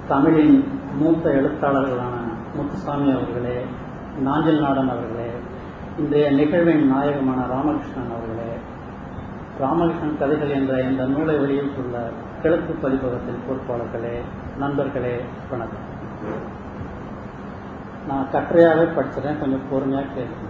தமிழின் மூத்த எழுத்தாளர்களான முத்துசாமி அவர்களே, நாஞ்சில் நாடன் அவர்களே, இன்றைய நிகழ்வின் நாயகமான ராமகிருஷ்ணன் அவர்களே, ராமகிருஷ்ணன் கதைகள் என்ற இந்த நூலை வெளியிட்டுள்ள கிழக்கு பதிப்பகத்தின் பொறுப்பாளர்களே, நண்பர்களே, வணக்கம். நான் கட்டுரையாகவே படிச்சிடறேன், கொஞ்சம் பொறுமையாக கேட்குங்க.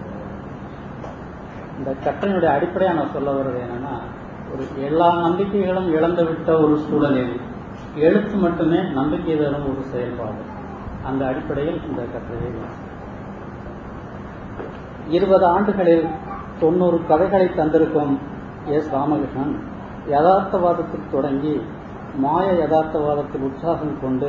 இந்த கட்டுரையினுடைய அடிப்படையாக நான் சொல்ல வர்றது என்னன்னா, ஒரு எல்லா நம்பிக்கைகளும் இழந்து விட்ட ஒரு சூழலில் எழுத்து மட்டுமே நம்பிக்கை தரும் ஒரு செயல்பாடு. அந்த அடிப்படையில் இந்த கட்டுரையை 20 ஆண்டுகளில் 90 கதைகளை தந்திருக்கும் எஸ். ராமகிருஷ்ணன் யதார்த்தவாதத்தில் தொடங்கி மாய யதார்த்தவாதத்தில் உற்சாகம் கொண்டு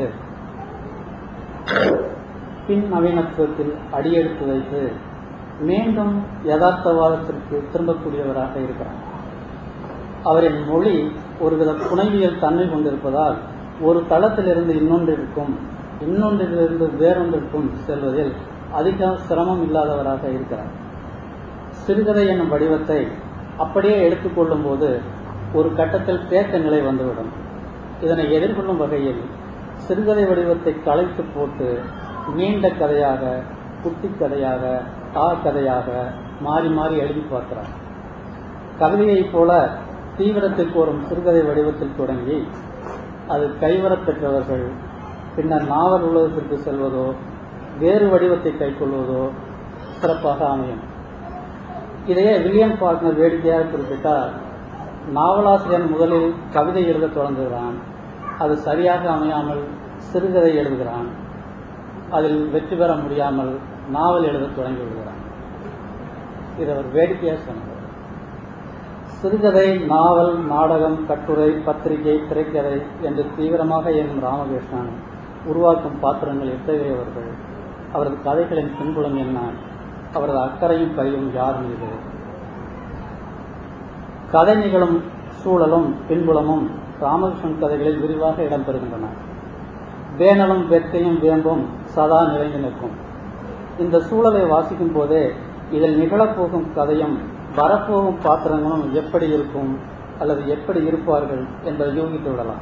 பின் நவீனத்துவத்தில் அடியெடுத்து வைத்து மீண்டும் யதார்த்தவாதத்திற்கு திரும்பக்கூடியவராக இருக்கிறார். அவரின் மொழி ஒருவித புனைவியல் தன்மை கொண்டிருப்பதால் ஒரு தளத்திலிருந்து இன்னொன்றிற்கும் இன்னொன்றிலிருந்து வேறொன்றிற்கும் செல்வதில் அதிக சிரமம் இல்லாதவராக இருக்கிறார். சிறுகதை என்னும் வடிவத்தை அப்படியே எடுத்துக்கொள்ளும் போது ஒரு கட்டத்தில் தேக்க நிலை வந்துவிடும். இதனை எதிர்கொள்ளும் வகையில் சிறுகதை வடிவத்தை களைத்து போட்டு நீண்ட கதையாக, குட்டி கதையாக, கதையாக மாறி மாறி எழுதி பார்க்கிறார். கவிதையைப் போல தீவிரத்தை கோரும் சிறுகதை வடிவத்தில் தொடங்கி அது கைவரப் பெற்றவர்கள் பின்னர் நாவல் உலகத்திற்கு செல்வதோ வேறு வடிவத்தை கைக்கொள்வதோ சிறப்பாக அமையும். இதையே வில்லியம் ஃபால்க்னர் வேடிக்கையாக குறிப்பிட்டார். நாவலாசிரியர் முதலில் கவிதை எழுத தொடங்குகிறான், அது சரியாக அமையாமல் சிறுகதை எழுதுகிறான், அதில் வெற்றி பெற முடியாமல் நாவல் எழுத தொடங்கி விடுகிறான். இது அவர் வேடிக்கையாக சொன்னார். சிறுகதை, நாவல், நாடகம், கட்டுரை, பத்திரிகை, திரைக்கதை என்று தீவிரமாக இயங்கும் ராமகிருஷ்ணன் உருவாக்கும் பாத்திரங்கள் எத்தகையவர்கள், அவரது கதைகளின் பின்புலம் என்ன, அவரது அக்கறையும் பரிவும் யார் மீது? கதை நிகழும் சூழலும் பின்புலமும் ராமகிருஷ்ணன் கதைகளில் விரிவாக இடம்பெறுகின்றன. வேனலும் வெட்கையும் வேம்பும் சதா நிறைந்து நிற்கும். இந்த சூழலை வாசிக்கும் போதே இதில் நிகழப்போகும் கதையும் வரப்போகும் பாத்திரங்களும் எப்படி இருக்கும் அல்லது எப்படி இருப்பார்கள் என்பதை யூகித்து விடலாம்.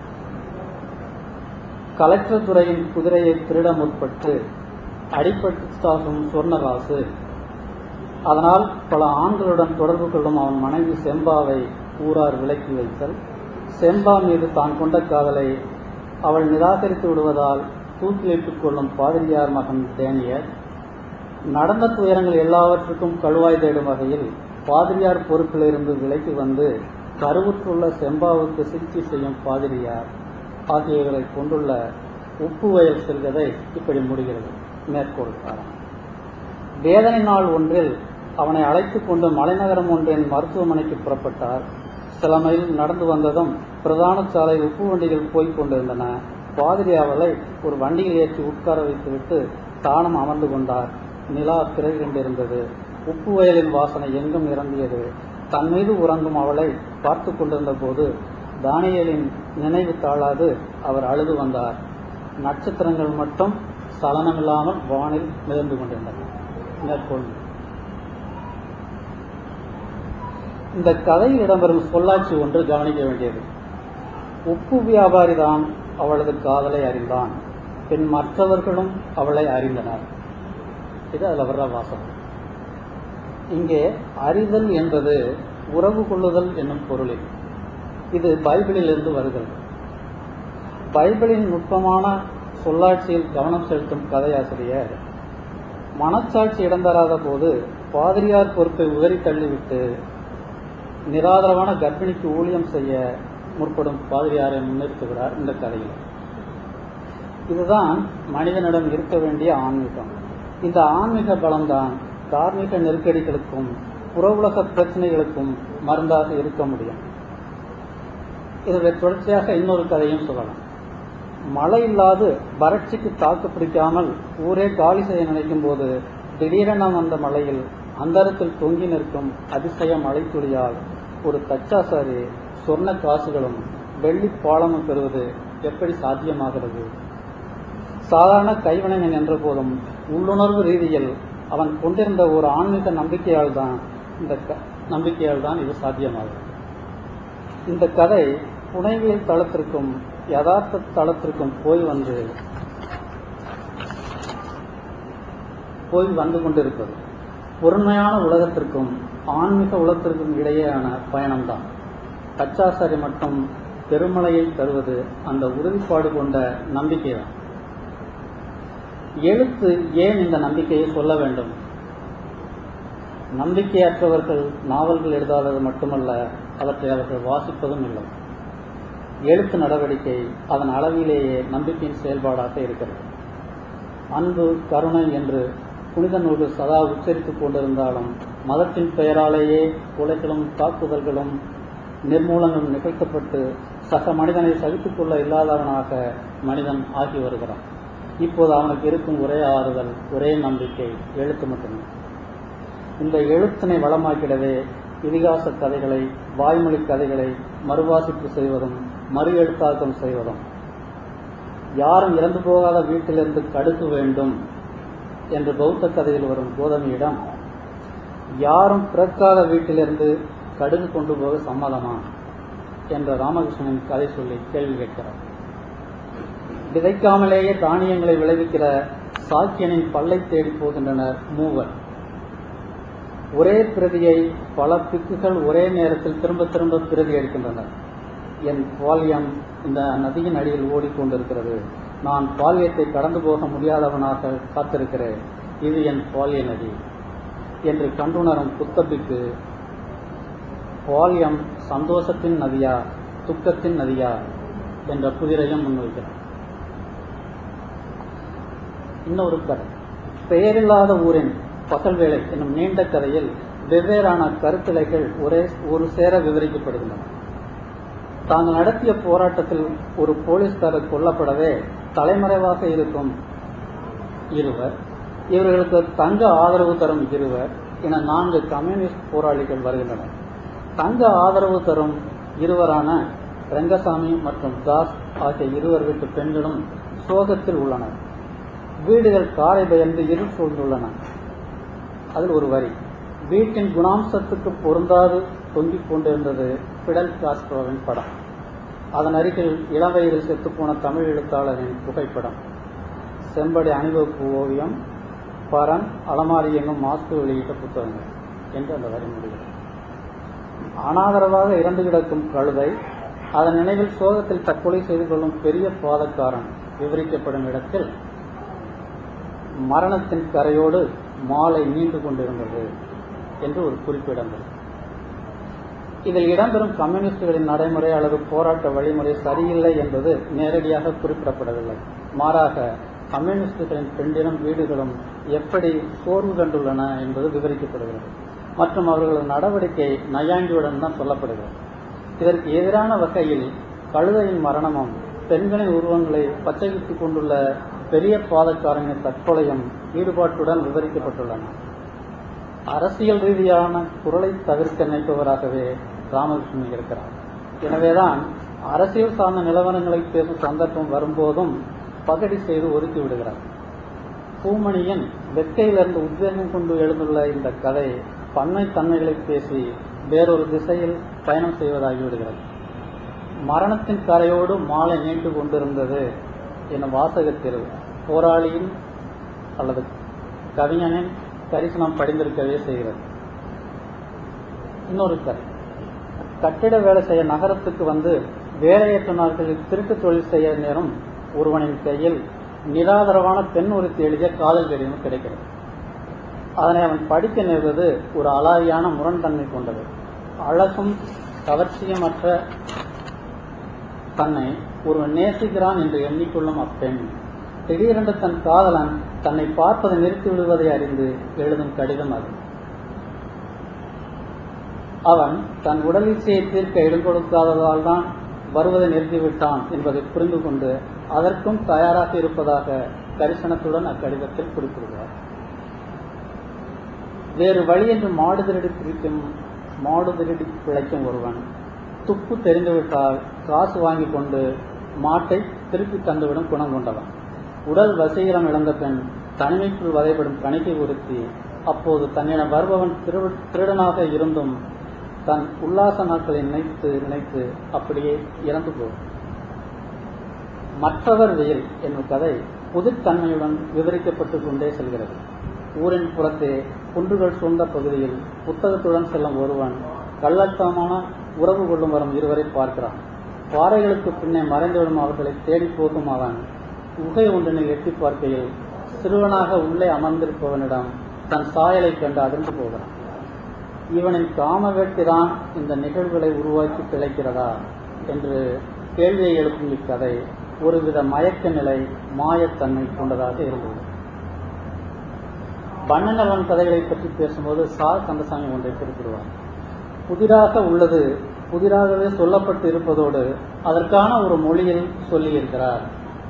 கலெக்டர் துறையின் குதிரையை திருட முற்பட்டு அடிப்பட்டு சாகும் சொர்ணராசு, அதனால் பல ஆண்களுடன் தொடர்பு கொள்ளும் அவன் மனைவி செம்பாவை ஊரார் விலக்கி வைத்தல், செம்பா மீது தான் கொண்ட காதலை அவள் நிராகரித்து விடுவதால் தூக்கிலிட்டுக் கொள்ளும் பாதிரியார் மகன் டேனியர், நடந்த துயரங்கள் எல்லாவற்றுக்கும் கழுவாய் தேடும் வகையில் பாதிரியார் பொறுப்பிலிருந்து விலக்கி வந்து கருவுற்றுள்ள செம்பாவுக்கு சிகிச்சை செய்யும் பாதிரியார் ஆகியவர்களை கொண்டுள்ள உப்பு வயல் சிறுகதை இப்படி முடிகிறது. மேற்கோள் காரணம்: வேதனை நாள் ஒன்றில் அவனை அழைத்து கொண்டு மலைநகரம் ஒன்றின் மருத்துவமனைக்கு புறப்பட்டார். சில மைல் நடந்து வந்ததும் பிரதான சாலை உப்பு வண்டிகள் போய்க் கொண்டிருந்தன. பாதிரி அவளை ஒரு வண்டியில் ஏற்றி உட்கார வைத்துவிட்டு தானும் அமர்ந்து கொண்டார். நிலா பிறை கொண்டிருந்தது. உப்பு வயலின் வாசனை எங்கும் இறங்கியது. தன் மீது உறங்கும் அவளை பார்த்து கொண்டிருந்த போது தானியேலின் நினைவு தாழாது அவர் அழுது வந்தார். நட்சத்திரங்கள் மட்டும் சலனமில்லாமல் வானில் மிதந்து கொண்டிருந்தன. மேற்கொள்: இந்த கதையில் இடம்பெறும் சொல்லாட்சி ஒன்று கவனிக்க வேண்டியது. உப்பு வியாபாரிதான் அவளது காதலை அறிந்தான், பின் மற்றவர்களும் அவளை அறிந்தனர். இது அதில் வர்ற வாசகம். இங்கே அறிதல் என்பது உறவு கொள்ளுதல் என்னும் பொருளில். இது பைபிளிலிருந்து வருகிறது. பைபிளின் நுட்பமான சொல்லாட்சியில் கவனம் செலுத்தும் கதையாசிரியர் மனச்சாட்சி இடம் தராத போது பாதிரியார் பொறுப்பை உதறி தள்ளிவிட்டு நிராதரவான கர்ப்பிணிக்கு ஊழியம் செய்ய முற்படும் பாதிரியாரை முன்னிறுத்துகிறார் இந்த கதையில். இதுதான் மனிதனிடம் இருக்க வேண்டிய ஆன்மீகம். இந்த ஆன்மீக பலம்தான் தார்மீக நெருக்கடிகளுக்கும் புற உலக பிரச்சனைகளுக்கும் மருந்தாக இருக்க முடியும். இதனுடைய தொடர்ச்சியாக இன்னொரு கதையும் சொல்லலாம். மழை இல்லாது வறட்சிக்கு தாக்கு பிடிக்காமல் ஊரே காலி செய்ய நினைக்கும் போது திடீரென வந்த மழையில் அந்தரத்தில் தொங்கி நிற்கும் அதிசய மழை துளியால் ஒரு தச்சாசாரி சொர்ண காசுகளும் வெள்ளி பாலமும் பெறுவது எப்படி சாத்தியமாகிறது? சாதாரண கைவினைஞன் என்ற போதும் உள்ளுணர்வு ரீதியில் அவன் கொண்டிருந்த ஒரு ஆன்மீக நம்பிக்கையால் தான் இது சாத்தியமாகும். இந்த கதை புனைவியல் தளத்திற்கும் யதார்த்த தளத்திற்கும் போய் வந்து கொண்டிருப்பது. பொருண்மையான உலகத்திற்கும் ஆன்மீக உலகத்திற்கும் இடையேயான பயணம்தான். கச்சாசாரி மட்டும் பெருமலையை தருவது அந்த உறுதிப்பாடு கொண்ட நம்பிக்கைதான். எழுத்து ஏன் இந்த நம்பிக்கையை சொல்ல வேண்டும்? நம்பிக்கையற்றவர்கள் நாவல்கள் எழுதாதது மட்டுமல்ல, அவற்றை அவர்கள் வாசிப்பதும் இல்லை. எழுத்து நடவடிக்கை அதன் அளவிலேயே நம்பிக்கையின் செயல்பாடாக இருக்கிறது. அன்பு, கருணை என்று புனித நூல்கள் சதா உச்சரித்துக் கொண்டிருந்தாலும் மதத்தின் பெயராலேயே கொலைகளும் தாக்குதல்களும் நிர்மூலங்களும் நிகழ்த்தப்பட்டு சக மனிதனை சகித்துக் கொள்ள இல்லாதவனாக மனிதன் ஆகி வருகிறான். இப்போது அவனுக்கு இருக்கும் ஒரே ஆறுதல், ஒரே நம்பிக்கை எழுத்து மட்டுமே. இந்த எழுத்தினை வளமாக்கிடவே இதிகாச கதைகளை, வாய்மொழி கதைகளை மறுவாசிப்பு செய்வதும் மறு எழுத்தாக்கம் செய்வதும், யாரும் இறந்து போகாத வீட்டிலிருந்து கடுகு வேண்டும் என்று பௌத்த கதையில் வரும் கோதமியிடம், யாரும் பிறக்காத வீட்டிலிருந்து கடுகு கொண்டு போக சம்மதமா என்ற ராமகிருஷ்ணனின் கதை சொல்லி கேள்வி கேட்கிறார். விதைக்காமலேயே தானியங்களை விளைவிக்கிற சாக்கியனின் பல்லை தேடி போகின்றனர் மூவர். ஒரே பிரதியை பல பிக்குகள் ஒரே நேரத்தில் திரும்ப திரும்ப பிரதி எடுக்கின்றனர். என் பால்யம் இந்த நதியின் அடியில் ஓடிக்கொண்டிருக்கிறது. நான் பால்யத்தை கடந்து போக முடியாதவனாக காத்திருக்கிறேன். இது என் பால்ய நதி என்று கண்டுணரும் புத்தபிக்கு பால்யம் சந்தோஷத்தின் நதியா துக்கத்தின் நதியா என்ற புதிரையும் முன்வைக்கிறார். இன்னொரு கதை, பெயரில்லாத ஊரின் பகல் வேலை என்னும் நீண்ட கதையில் வெவ்வேறான கருத்திலைகள் ஒரு சேர விவரிக்கப்படுகின்றன. தாங்கள் நடத்திய போராட்டத்தில் ஒரு போலீஸ்காரர் கொல்லப்படவே தலைமறைவாக இருக்கும் இருவர், இவர்களுக்கு தங்க ஆதரவு தரும் இருவர் என 4 கம்யூனிஸ்ட் போராளிகள் வருகின்றனர். தங்க ஆதரவு தரும் இருவரான ரங்கசாமி மற்றும் தாஸ் ஆகிய இருவர் வீட்டு பெண்களும் சோகத்தில் உள்ளனர். வீடுகள் காரை பயந்து இருள் சூழ்ந்துள்ளன. அதில் ஒரு வரி, வீட்டின் குணாம்சத்துக்கு பொருந்தாது தொங்கிக் கொண்டிருந்தது பிடல் காஸ்ட்ரோவின் படம். அதன் அருகில் இளவயதில் செத்துப்போன தமிழ் எழுத்தாளரின் புகைப்படம். செம்படி அணிவகுப்பு ஓவியம், பரன், அலமாரி என்னும் மாஸ்கு வெளியிட்ட புத்தகங்கள் என்று அந்த வரி முடிகிறது. அனாதரவாக இறந்து கிடக்கும் கழுதை, அதன் நினைவில் சோகத்தில் தற்கொலை செய்து கொள்ளும் பெரிய பாதக்காரன் விவரிக்கப்படும் இடத்தில் மரணத்தின் கரையோடு மாலை நீண்டு கொண்டிருந்தது என்று ஒரு குறிப்பிடங்கள். இதில் இடம்பெறும் கம்யூனிஸ்டுகளின் நடைமுறை அல்லது போராட்ட வழிமுறை சரியில்லை என்பது நேரடியாக குறிப்பிடப்படவில்லை. மாறாக கம்யூனிஸ்டுகளின் பெண்டிலும் வீடுகளும் எப்படி சோர்வு கண்டுள்ளன என்பது விவரிக்கப்படுகிறது மற்றும் அவர்களது நடவடிக்கை நையாண்டியுடன் தான் சொல்லப்படுகிறது. இதற்கு எதிரான வகையில் கழுதையின் மரணமும் பெண்களின் உருவங்களை பச்சைவித்துக் கொண்டுள்ள பெரிய பாதக்காரனின் தற்கொலையும் ஈடுபாட்டுடன் விவரிக்கப்பட்டுள்ளன. அரசியல் ரீதியான குரலை தவிர்க்க நினைப்பவராகவே ராமகிருஷ்ணன் இருக்கிறார். எனவேதான் அரசியல் சார்ந்த நிலவரங்களை பேசும் சந்தர்ப்பம் வரும்போதும் பகடி செய்து ஒதுக்கி விடுகிறார். பூமணியின் வெக்கையிலிருந்து உத்வேகம் கொண்டு எழுந்துள்ள இந்த கதை பன்மை தன்மைகளை பேசி வேறொரு திசையில் பயணம் செய்வதாகிவிடுகிறது. மரணத்தின் கரையோடு மாலை நீண்டு கொண்டிருந்தது எனும் வாசகத்தில் போராளியின் அல்லது கவிஞனின் கரிசனம் படிந்திருக்கவே செய்கிறது. இன்னொரு கதை, கட்டிட வேலை செய்ய நகரத்துக்கு வந்து வேலையற்ற நாட்களில் திருட்டு தொழில் செய்ய நேரும் ஒருவனின் கையில் நிராதரவான பெண் ஒருத்தி எழுதிய காதல் கடிதம் கிடைக்கிறது. அதனை அவன் படிக்க நேர்வது ஒரு அலாதியான முரண்தன்மை கொண்டது. அழகும் கவர்ச்சியமற்ற தன்னை ஒருவன் நேசிக்கிறான் என்று எண்ணிக்கொள்ளும் அப்பெண் திடீரென்று தன் காதலன் தன்னை பார்ப்பதை நிறுத்தி விடுவதை அறிந்து எழுதும் கடிதம் அது. அவன் தன் உடல் இச்சையை தீர்க்க இடம் கொடுக்காததால் தான் வருவதை நிறுத்திவிட்டான் என்பதை புரிந்து கொண்டு அதற்கும் தயாராக இருப்பதாக கரிசனத்துடன் அக்கடிதத்தில் குறிப்பிடுகிறார். வேறு வழி என்று மாடு திருடி பிழைக்கும் ஒருவன் துப்பு தெரிந்துவிட்டால் காசு வாங்கி கொண்டு மாட்டை திருப்பி தந்துவிடும் குணம் கொண்டவன். உடல் வசீகரம் இழந்த பெண் தனிமைக்குள் வதைப்படும் கணிக்கை உறுத்தி அப்போது தன்னிடம் வருபவன் திருடனாக இருந்தும் தன் உல்லாச நாட்களை நினைத்து அப்படியே இறந்து போகும். மற்றவர் வெயில் என்னும் கதை புதுத்தன்மையுடன் விவரிக்கப்பட்டு கொண்டே செல்கிறது. ஊரின் புறத்தே குன்றுகள் சூழ்ந்த பகுதியில் புத்தகத்துடன் செல்லும் ஒருவன் கள்ளத்தனமான உறவு கொள்ளும் வரும் இருவரை பார்க்கிறான். பாறைகளுக்கு பின்னே மறைந்துவிடும் அவர்களை தேடி போகும் அவன் குகை ஒன்றினை எட்டி பார்க்கையில் சிறுவனாக உள்ளே அமர்ந்திருப்பவனிடம் தன் சாயலை கண்டு அதிர்ந்து போகிறான். இவனின் காம வேட்கைதான் இந்த நிகழ்வுகளை உருவாக்கி பிழைக்கிறதா என்று கேள்வியை எழுப்பும் இக்கதை ஒருவித மயக்க நிலை, மாயத்தன்மை கொண்டதாக இருந்தது. வண்ணநலன் கதைகளை பற்றி பேசும்போது கந்தசாமி ஒன்றை குறிப்பிடுவார். புதிராக உள்ளது புதிராகவே சொல்லப்பட்டு இருப்பதோடு அதற்கான ஒரு மொழியில் சொல்லியிருக்கிறார்.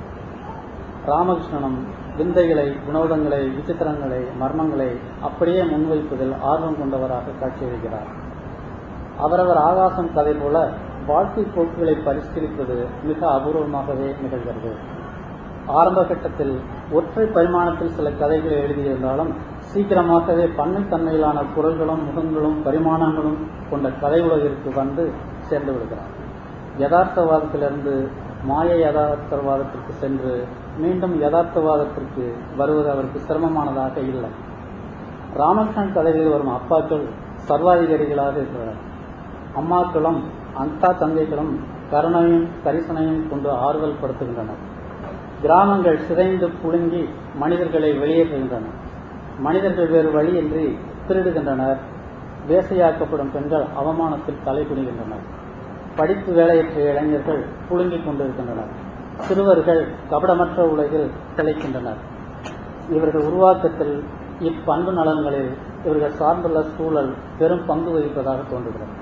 ராமகிருஷ்ணனும் விந்தைகளை, வினோதங்களை, விசித்திரங்களை, மர்மங்களை அப்படியே முன்வைப்பதில் ஆர்வம் கொண்டவராக காட்சியளிக்கிறார். அவரவர் ஆகாசம் கதை போல வாழ்க்கை போக்குகளை பரிசீலிப்பது மிக அபூர்வமாகவே நிகழ்கிறது. ஆரம்ப கட்டத்தில் ஒற்றை பரிமாணத்தில் சில கதைகளை எழுதியிருந்தாலும் சீக்கிரமாகவே பன்மைத்தன்மையிலான குரல்களும், முகங்களும், பரிமாணங்களும் கொண்ட கதை உலகிற்கு வந்து சேர்ந்து விடுகிறார். யதார்த்தவாதத்திலிருந்து மாய யதார்த்தவாதத்திற்கு சென்று மீண்டும் யதார்த்தவாதத்திற்கு வருவது அவருக்கு சிரமமானதாக இல்லை. ராமகிருஷ்ணன் கதைகளில் வரும் அப்பாக்கள் சர்வாதிகாரிகளாக இருக்கிறார். அம்மாக்களும் அக்கா தங்கைகளும் கருணையும் கரிசனையும் கொண்டு ஆறுதல் படுத்துகின்றனர். கிராமங்கள் சிதைந்து புழுங்கி மனிதர்களை வெளியேற்றுகின்றன. மனிதர்கள் வேறு வழியின்றி திருடுகின்றனர். வேசையாக்கப்படும் பெண்கள் அவமானத்தில் தலைகுனிகின்றனர். படிப்பு வேலையற்ற இளைஞர்கள் புழுங்கிக் கொண்டிருக்கின்றனர். சிறுவர்கள் கபடமற்ற உலகில் திளைக்கின்றனர். இவர்கள் உருவாக்கத்தில் இப்பண்பு நலன்களில் இவர்கள் சார்ந்துள்ள சூழல் பெரும் பங்கு வகிப்பதாக தோன்றுகிறது.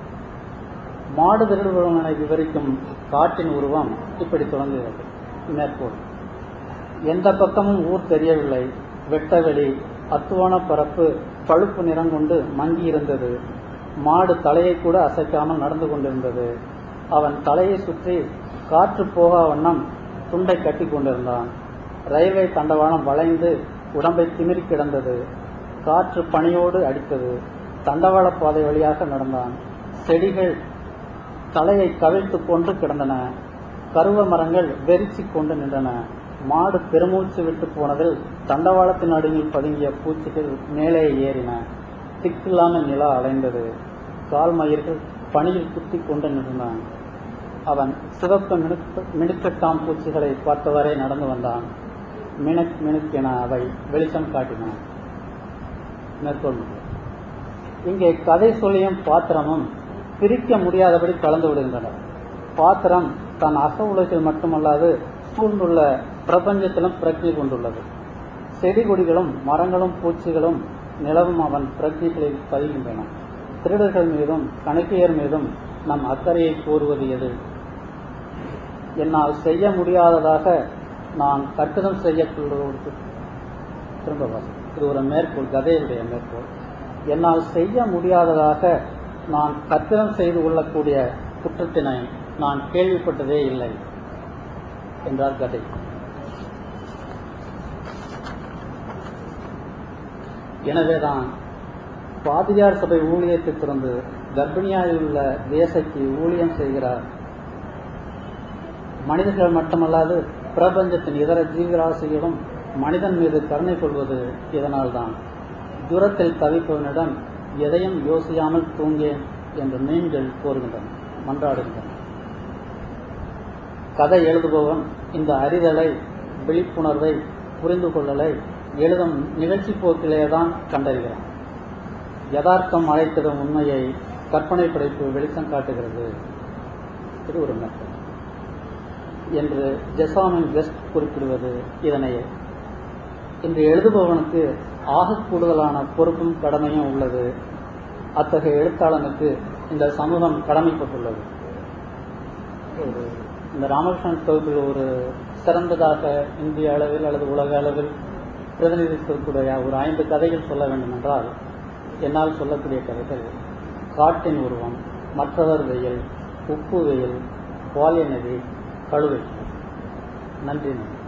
மாடு திருடுபவனை விவரிக்கும் காட்டின் உருவம் இப்படி தொடங்குகிறது. மேற்கோள்: எந்த பக்கமும் ஊர் தெரியவில்லை. வெட்டவெளி, அத்துவான பரப்பு, பழுப்பு நிறம் கொண்டு மங்கி இருந்தது. மாடு தலையை கூட அசைக்காமல் நடந்து கொண்டிருந்தது. அவன் தலையை சுற்றி காற்று போகா வண்ணம் துண்டை கட்டி கொண்டிருந்தான். ரயில்வே தண்டவாளம் வளைந்து உடம்பை திமிரி கிடந்தது. காற்று பனியோடு அடித்தது. தண்டவாள பாதை வழியாக நடந்தான். செடிகள் தலையை கவிழ்த்து கொண்டு கிடந்தன. கருவ மரங்கள் வெறிச்சி கொண்டு நின்றன. மாடு பெருமூச்சு விட்டு போனதில் தண்டவாளத்தின் அடியில் பதுங்கிய பூச்சிகள் மேலே ஏறின. திக்கில்லாமல் நிலா அலைந்தது. கால் மயிர்கள் பனியில் குத்தி கொண்டு நின்றன. அவன் சிவப்பு மினுக்கட்டாம் பூச்சிகளை பார்த்தவரை நடந்து வந்தான். மினுக் மினுக்கென அவை வெளிச்சம் காட்டின. மேற்கொள்: இங்கே கதை சொல்லியும் பாத்திரமும் பிரிக்க முடியாதபடி கலந்து விடுகின்றனர். பாத்திரம் தன் அக உலகில் மட்டுமல்லாது சூழ்ந்துள்ள பிரபஞ்சத்திலும் பிரக்ஞை கொண்டுள்ளது. செடி கொடிகளும் மரங்களும் பூச்சிகளும் நிலவும் அவன் பிரக்ஞைகளில் பதிகின்றன. திருடர்கள் மீதும் கணக்கியர் மீதும் நம் அக்கறையை கூறுவது எது? என்னால் செய்ய முடியாததாக நான் கற்பிதம் செய்யப்படுவது. திரும்ப வாசி. இது ஒரு மேற்கோள், கதையுடைய மேற்கோள். என்னால் செய்ய முடியாததாக நான் கற்பிதம் செய்து கொள்ளக்கூடிய குற்றத்தினை நான் கேள்விப்பட்டதே இல்லை என்றார் கதை. எனவேதான் பாதிரியார் சபை ஊழியத்திலிருந்து கர்ப்பிணியாயுள்ள தேசைக்கு ஊழியம் செய்கிறார். மனிதர்கள் மட்டுமல்லாது பிரபஞ்சத்தின் இதர ஜீவராசிகளும் மனிதன் மீது கருணை கொள்வது இதனால்தான். தூரத்தில் தவிப்பவனிடம் எதையும் யோசியாமல் தூங்கேன் என்று மீன்கள் கோருகின்றன, மன்றாடுகின்றன. கதை எழுதுபவன் இந்த அறிதலை, விழிப்புணர்வை, புரிந்து கொள்ளலை எழுதும் நிகழ்ச்சி போக்கிலேதான் கண்டறிகிறான். யதார்த்தம் அழைத்திடும் உண்மையை கற்பனை படைப்பு வெளிச்சம் காட்டுகிறது. இது ஒரு மெத்தட் என்று ஜெசாமின் வெஸ்ட் குறிப்பிடுவது இதனையே. இன்று எழுதுபவனுக்கு ஆக கூடுதலான பொறுப்பும் கடமையும் உள்ளது. அத்தகைய எழுத்தாளனுக்கு இந்த சமூகம் கடமைப்பட்டுள்ளது. இந்த ராமகிருஷ்ணன் தொகுப்பில் ஒரு சிறந்ததாக இந்திய அளவில் அல்லது உலக அளவில் பிரதிநிதித்துவக்கூடிய ஒரு 5 கதைகள் சொல்ல வேண்டும் என்றால் என்னால் சொல்லக்கூடிய கதைகள் காட்டின் உருவம், மற்றவர் வெயில், உப்பு வெயில், பாலிய நதி, கழுவை. நன்றி.